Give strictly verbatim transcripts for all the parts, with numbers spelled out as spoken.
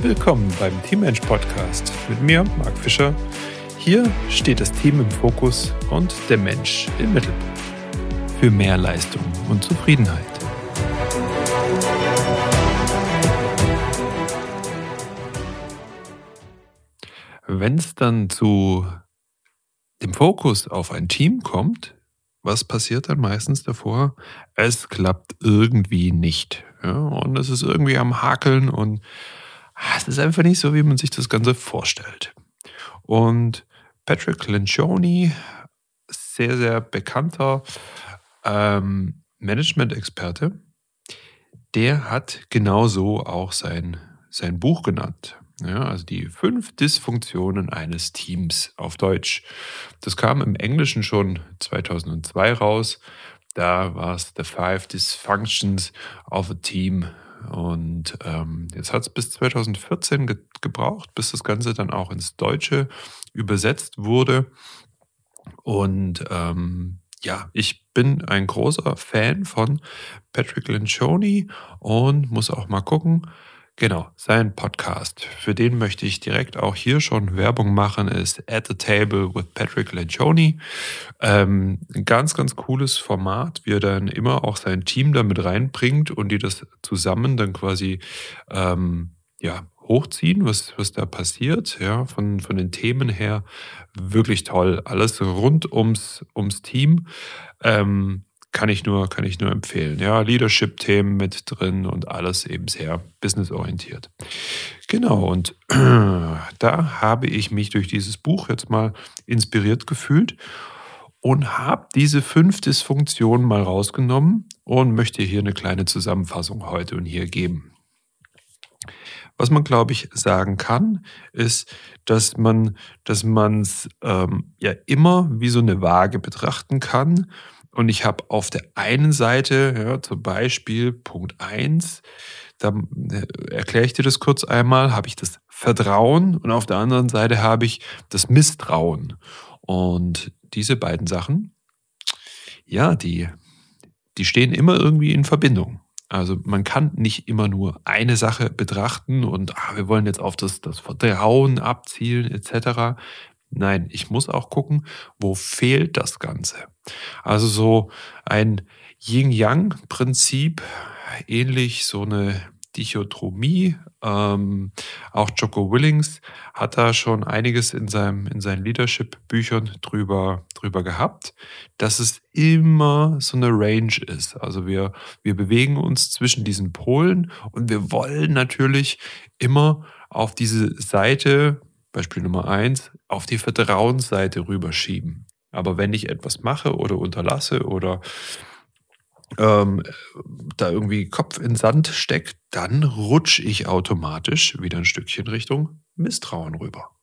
Willkommen beim Teammensch Podcast mit mir, Marc Fischer. Hier steht das Team im Fokus und der Mensch im Mittelpunkt. Für mehr Leistung und Zufriedenheit. Wenn es dann zu dem Fokus auf ein Team kommt, was passiert dann meistens davor? Es klappt irgendwie nicht. Ja, und es ist irgendwie am Hakeln und es ist einfach nicht so, wie man sich das Ganze vorstellt. Und Patrick Lencioni, sehr, sehr bekannter ähm, Management-Experte, der hat genauso auch sein, sein Buch genannt. Ja, also die fünf Dysfunktionen eines Teams auf Deutsch. Das kam im Englischen schon zweitausendzwei raus. Da war es The Five Dysfunctions of a Team. Und ähm, jetzt hat es bis zweitausendvierzehn ge- gebraucht, bis das Ganze dann auch ins Deutsche übersetzt wurde. Und ähm, ja, ich bin ein großer Fan von Patrick Lencioni und muss auch mal gucken. Genau, sein Podcast, für den möchte ich direkt auch hier schon Werbung machen, ist At the Table with Patrick Lencioni. Ähm, ein ganz, ganz cooles Format, wie er dann immer auch sein Team damit reinbringt und die das zusammen dann quasi ähm, ja, hochziehen, was, was da passiert, ja, von, von den Themen her. Wirklich toll. Alles rund ums, ums Team. Ähm, Kann ich nur, kann ich nur empfehlen. Ja, Leadership-Themen mit drin und alles eben sehr businessorientiert. Genau, und da habe ich mich durch dieses Buch jetzt mal inspiriert gefühlt und habe diese fünf Dysfunktionen mal rausgenommen und möchte hier eine kleine Zusammenfassung heute und hier geben. Was man, glaube ich, sagen kann, ist, dass man dass man es ähm, ja immer wie so eine Waage betrachten kann. Und ich habe auf der einen Seite, ja, zum Beispiel Punkt eins, da äh, erkläre ich dir das kurz einmal, habe ich das Vertrauen und auf der anderen Seite habe ich das Misstrauen. Und diese beiden Sachen, ja, die, die stehen immer irgendwie in Verbindung. Also man kann nicht immer nur eine Sache betrachten und ah, wir wollen jetzt auf das, das Vertrauen abzielen et cetera. Nein, ich muss auch gucken, wo fehlt das Ganze. Also so ein Yin-Yang-Prinzip, ähnlich so eine Dichotomie. Ähm, auch Jocko Willings hat da schon einiges in, seinem, in seinen Leadership-Büchern drüber, drüber gehabt, dass es immer so eine Range ist. Also wir, wir bewegen uns zwischen diesen Polen und wir wollen natürlich immer auf diese Seite, Beispiel Nummer eins, auf die Vertrauensseite rüberschieben. Aber wenn ich etwas mache oder unterlasse oder ähm, da irgendwie Kopf in Sand steckt, dann rutsche ich automatisch wieder ein Stückchen Richtung Misstrauen rüber.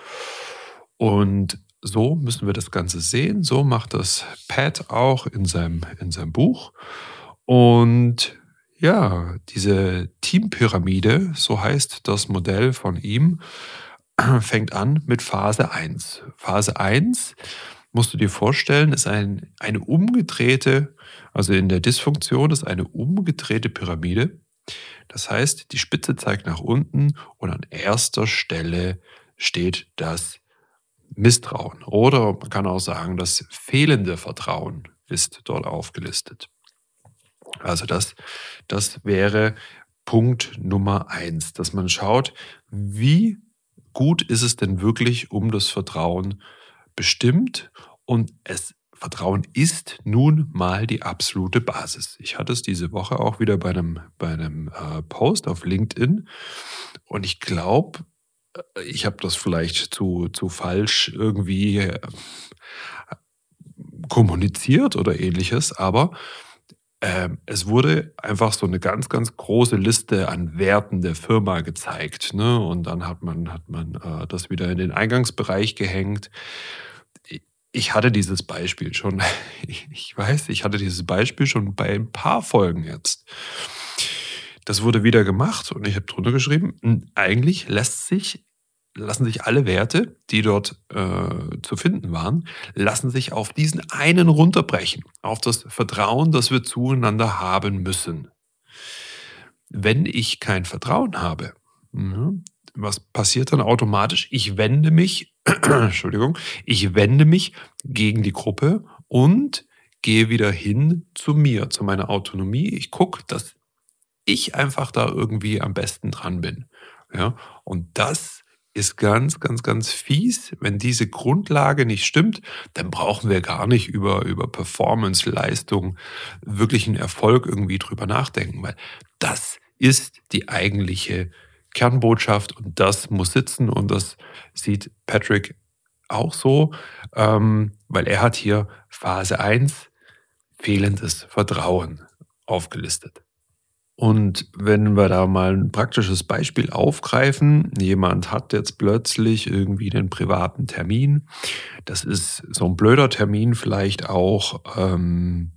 Und so müssen wir das Ganze sehen. So macht das Pat auch in seinem, in seinem Buch. Und ja, diese Teampyramide, so heißt das Modell von ihm, fängt an mit Phase eins. Phase eins, musst du dir vorstellen, ist ein, eine umgedrehte, also in der Dysfunktion ist eine umgedrehte Pyramide. Das heißt, die Spitze zeigt nach unten und an erster Stelle steht das Misstrauen. Oder man kann auch sagen, das fehlende Vertrauen ist dort aufgelistet. Also das, das wäre Punkt Nummer eins, dass man schaut, wie gut ist es denn wirklich um das Vertrauen bestimmt? Und es, Vertrauen ist nun mal die absolute Basis. Ich hatte es diese Woche auch wieder bei einem, bei einem äh, Post auf LinkedIn und ich glaube, ich habe das vielleicht zu, zu falsch irgendwie äh, kommuniziert oder ähnliches, aber Ähm, es wurde einfach so eine ganz, ganz große Liste an Werten der Firma gezeigt, ne? Und dann hat man hat man, äh, das wieder in den Eingangsbereich gehängt. I ich hatte dieses Beispiel schon ich weiß, ich hatte dieses Beispiel schon bei ein paar Folgen jetzt. Das wurde wieder gemacht und ich habe drunter geschrieben, hm, eigentlich lässt sich lassen sich alle Werte, die dort äh, zu finden waren, lassen sich auf diesen einen runterbrechen, auf das Vertrauen, das wir zueinander haben müssen. Wenn ich kein Vertrauen habe, Mhm. Was passiert dann automatisch? Ich wende mich Entschuldigung, ich wende mich gegen die Gruppe und gehe wieder hin zu mir, zu meiner Autonomie. Ich gucke, dass ich einfach da irgendwie am besten dran bin. Ja, und das ist ganz, ganz, ganz fies. Wenn diese Grundlage nicht stimmt, dann brauchen wir gar nicht über, über Performance, Leistung, wirklichen Erfolg irgendwie drüber nachdenken, weil das ist die eigentliche Kernbotschaft und das muss sitzen und das sieht Patrick auch so, ähm, weil er hat hier Phase eins fehlendes Vertrauen aufgelistet. Und wenn wir da mal ein praktisches Beispiel aufgreifen, jemand hat jetzt plötzlich irgendwie einen privaten Termin. Das ist so ein blöder Termin vielleicht auch, ähm,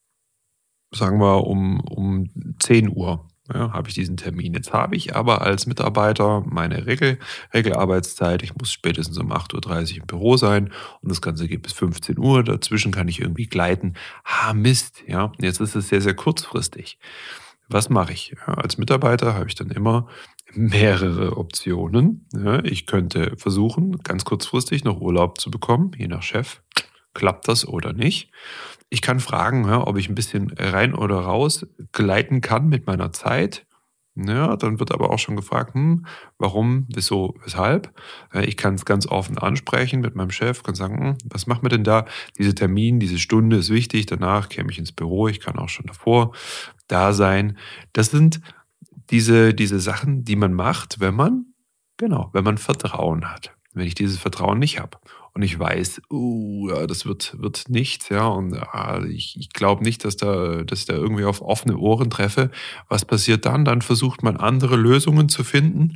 sagen wir um um zehn Uhr, ja, habe ich diesen Termin. Jetzt habe ich aber als Mitarbeiter meine Regel Regelarbeitszeit. Ich muss spätestens um acht Uhr dreißig im Büro sein und das Ganze geht bis fünfzehn Uhr. Dazwischen kann ich irgendwie gleiten. Ah, Mist, ja, jetzt ist es sehr, sehr kurzfristig. Was mache ich? Ja, als Mitarbeiter habe ich dann immer mehrere Optionen. Ja, ich könnte versuchen, ganz kurzfristig noch Urlaub zu bekommen, je nach Chef. Klappt das oder nicht? Ich kann fragen, ja, ob ich ein bisschen rein oder raus gleiten kann mit meiner Zeit. Ja, dann wird aber auch schon gefragt, hm, warum, wieso, weshalb. Äh, ich kann es ganz offen ansprechen mit meinem Chef, kann sagen, hm, was machen wir denn da? Dieser Termin, diese Stunde ist wichtig, danach käme ich ins Büro, ich kann auch schon davor da sein. Das sind diese, diese Sachen, die man macht, wenn man, genau, wenn man Vertrauen hat. Wenn ich dieses Vertrauen nicht habe und ich weiß, uh, ja, das wird, wird nichts, ja, und ah, ich, ich glaube nicht, dass da, dass ich da irgendwie auf offene Ohren treffe. Was passiert dann? Dann versucht man andere Lösungen zu finden,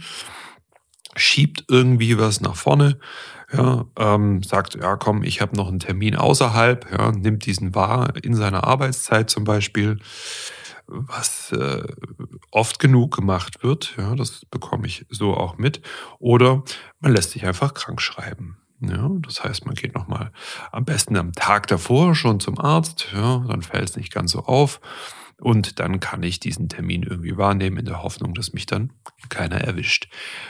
schiebt irgendwie was nach vorne, ja, ähm, sagt, ja komm, ich habe noch einen Termin außerhalb, ja, nimmt diesen wahr in seiner Arbeitszeit zum Beispiel, was äh, oft genug gemacht wird, ja, das bekomme ich so auch mit. Oder man lässt sich einfach krank schreiben. Ja, das heißt, man geht nochmal am besten am Tag davor schon zum Arzt, ja, dann fällt es nicht ganz so auf. Und dann kann ich diesen Termin irgendwie wahrnehmen in der Hoffnung, dass mich dann keiner erwischt.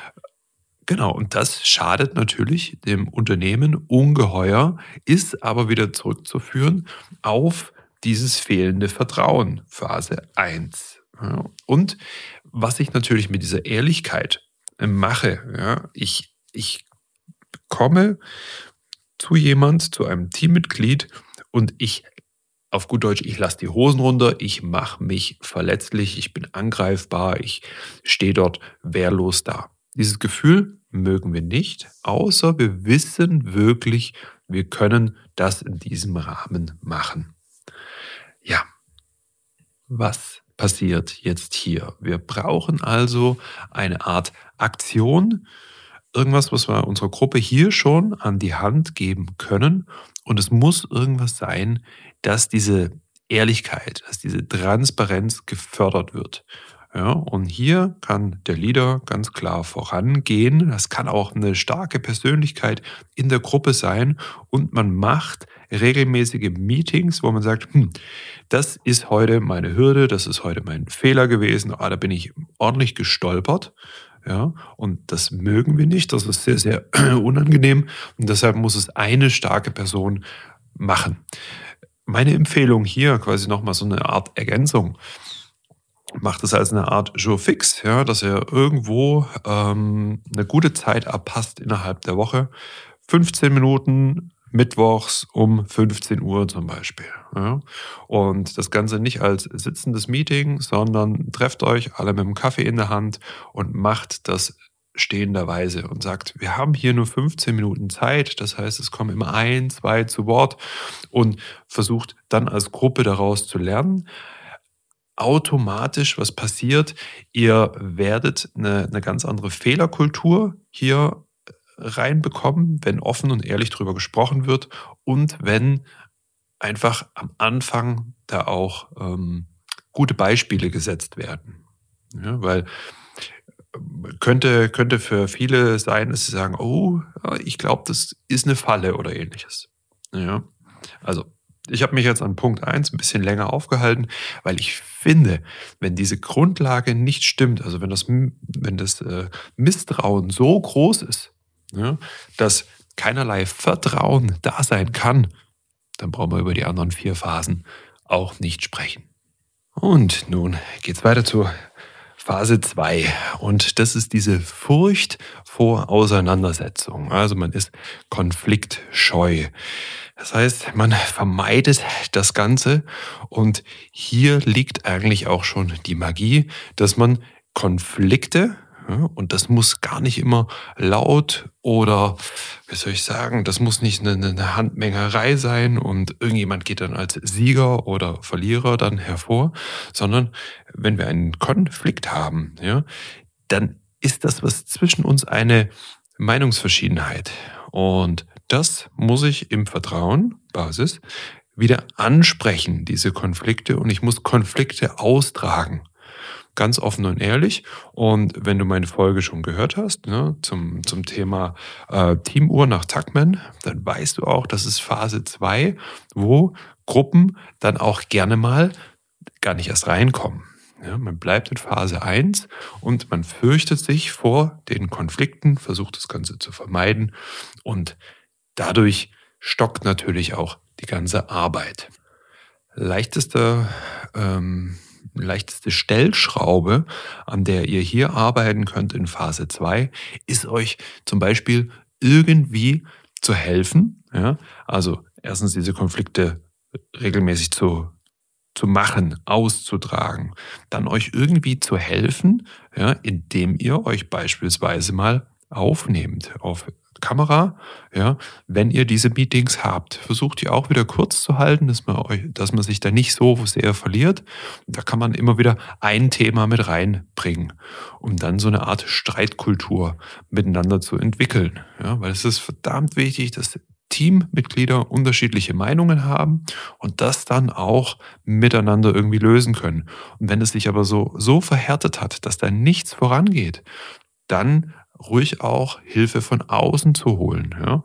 Genau, und das schadet natürlich dem Unternehmen ungeheuer, ist aber wieder zurückzuführen auf dieses fehlende Vertrauen, Phase eins. Ja, und was ich natürlich mit dieser Ehrlichkeit äh, mache, ja, ich, ich komme zu jemand, zu einem Teammitglied und ich, auf gut Deutsch, ich lasse die Hosen runter, ich mache mich verletzlich, ich bin angreifbar, ich stehe dort wehrlos da. Dieses Gefühl mögen wir nicht, außer wir wissen wirklich, wir können das in diesem Rahmen machen. Ja, was passiert jetzt hier? Wir brauchen also eine Art Aktion, irgendwas, was wir unserer Gruppe hier schon an die Hand geben können. Und es muss irgendwas sein, dass diese Ehrlichkeit, dass diese Transparenz gefördert wird. Ja, und hier kann der Leader ganz klar vorangehen. Das kann auch eine starke Persönlichkeit in der Gruppe sein. Und man macht regelmäßige Meetings, wo man sagt, hm, das ist heute meine Hürde, das ist heute mein Fehler gewesen, ah, da bin ich ordentlich gestolpert. Ja, und das mögen wir nicht, das ist sehr, sehr unangenehm und deshalb muss es eine starke Person machen. Meine Empfehlung hier quasi nochmal so eine Art Ergänzung. Macht es als eine Art Jour fix, ja, dass ihr irgendwo ähm, eine gute Zeit abpasst innerhalb der Woche. fünfzehn Minuten mittwochs um fünfzehn Uhr zum Beispiel. Ja. Und das Ganze nicht als sitzendes Meeting, sondern trefft euch alle mit dem Kaffee in der Hand und macht das stehenderweise und sagt, wir haben hier nur fünfzehn Minuten Zeit. Das heißt, es kommen immer ein, zwei zu Wort und versucht dann als Gruppe daraus zu lernen. Automatisch, was passiert? Ihr werdet eine, eine ganz andere Fehlerkultur hier reinbekommen, wenn offen und ehrlich darüber gesprochen wird und wenn einfach am Anfang da auch ähm, gute Beispiele gesetzt werden. Ja, weil ähm, könnte, könnte für viele sein, dass sie sagen, oh, ich glaube, das ist eine Falle oder ähnliches. Ja, also Ich habe mich jetzt an Punkt eins ein bisschen länger aufgehalten, weil ich finde, wenn diese Grundlage nicht stimmt, also wenn das M wenn das, äh, Misstrauen so groß ist, ja, dass keinerlei Vertrauen da sein kann, dann brauchen wir über die anderen vier Phasen auch nicht sprechen. Und nun geht's weiter zu Phase zwei. Und das ist diese Furcht vor Auseinandersetzung. Also man ist konfliktscheu. Das heißt, man vermeidet das Ganze. Und hier liegt eigentlich auch schon die Magie, dass man Konflikte, ja, und das muss gar nicht immer laut oder, wie soll ich sagen, das muss nicht eine, eine Handmengerei sein und irgendjemand geht dann als Sieger oder Verlierer dann hervor, sondern wenn wir einen Konflikt haben, ja, dann ist das, was zwischen uns, eine Meinungsverschiedenheit. Und das muss ich im Vertrauen, Basis, wieder ansprechen, diese Konflikte. Und ich muss Konflikte austragen. Ganz offen und ehrlich. Und wenn du meine Folge schon gehört hast, ne, zum, zum Thema äh, Teamuhr nach Tuckman, dann weißt du auch, das ist Phase zwei, wo Gruppen dann auch gerne mal gar nicht erst reinkommen. Ja, man bleibt in Phase eins und man fürchtet sich vor den Konflikten, versucht das Ganze zu vermeiden und dadurch stockt natürlich auch die ganze Arbeit. Leichteste, ähm, leichteste Stellschraube, an der ihr hier arbeiten könnt in Phase zwei, ist euch zum Beispiel irgendwie zu helfen. Ja? Also erstens diese Konflikte regelmäßig zu zu machen, auszutragen, dann euch irgendwie zu helfen, ja, indem ihr euch beispielsweise mal aufnehmt auf Kamera, ja, wenn ihr diese Meetings habt. Versucht ihr auch wieder kurz zu halten, dass man, euch, dass man sich da nicht so sehr verliert. Da kann man immer wieder ein Thema mit reinbringen, um dann so eine Art Streitkultur miteinander zu entwickeln. Ja, weil es ist verdammt wichtig, dass Teammitglieder unterschiedliche Meinungen haben und das dann auch miteinander irgendwie lösen können. Und wenn es sich aber so, so verhärtet hat, dass da nichts vorangeht, dann ruhig auch Hilfe von außen zu holen. Ja?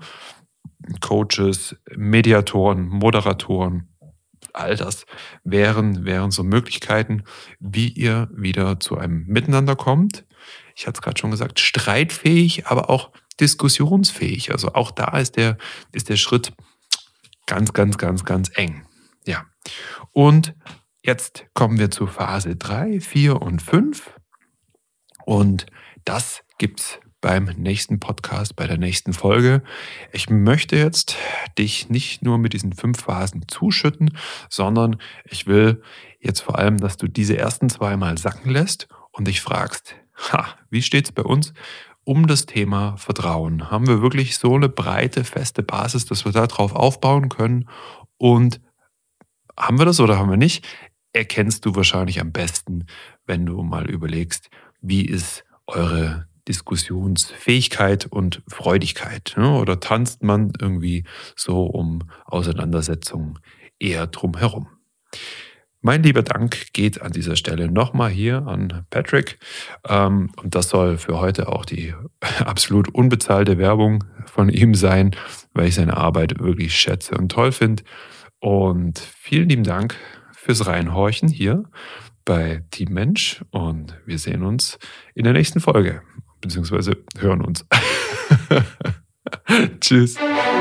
Coaches, Mediatoren, Moderatoren, all das wären, wären so Möglichkeiten, wie ihr wieder zu einem Miteinander kommt. Ich hatte es gerade schon gesagt, streitfähig, aber auch diskussionsfähig. Also auch da ist der, ist der Schritt ganz, ganz, ganz, ganz eng. Ja. Und jetzt kommen wir zu Phase drei, vier und fünf. Und das gibt's beim nächsten Podcast, bei der nächsten Folge. Ich möchte jetzt dich nicht nur mit diesen fünf Phasen zuschütten, sondern ich will jetzt vor allem, dass du diese ersten zwei mal sacken lässt und dich fragst, ha, wie steht's bei uns um das Thema Vertrauen? Haben wir wirklich so eine breite, feste Basis, dass wir darauf aufbauen können? Und haben wir das oder haben wir nicht? Erkennst du wahrscheinlich am besten, wenn du mal überlegst, wie ist eure Diskussionsfähigkeit und Freudigkeit? Ne? Oder tanzt man irgendwie so um Auseinandersetzungen eher drumherum? Mein lieber Dank geht an dieser Stelle nochmal hier an Patrick. Ähm, und das soll für heute auch die absolut unbezahlte Werbung von ihm sein, weil ich seine Arbeit wirklich schätze und toll finde. Und vielen lieben Dank fürs Reinhorchen hier bei Team Mensch. Und wir sehen uns in der nächsten Folge, beziehungsweise hören uns. Tschüss.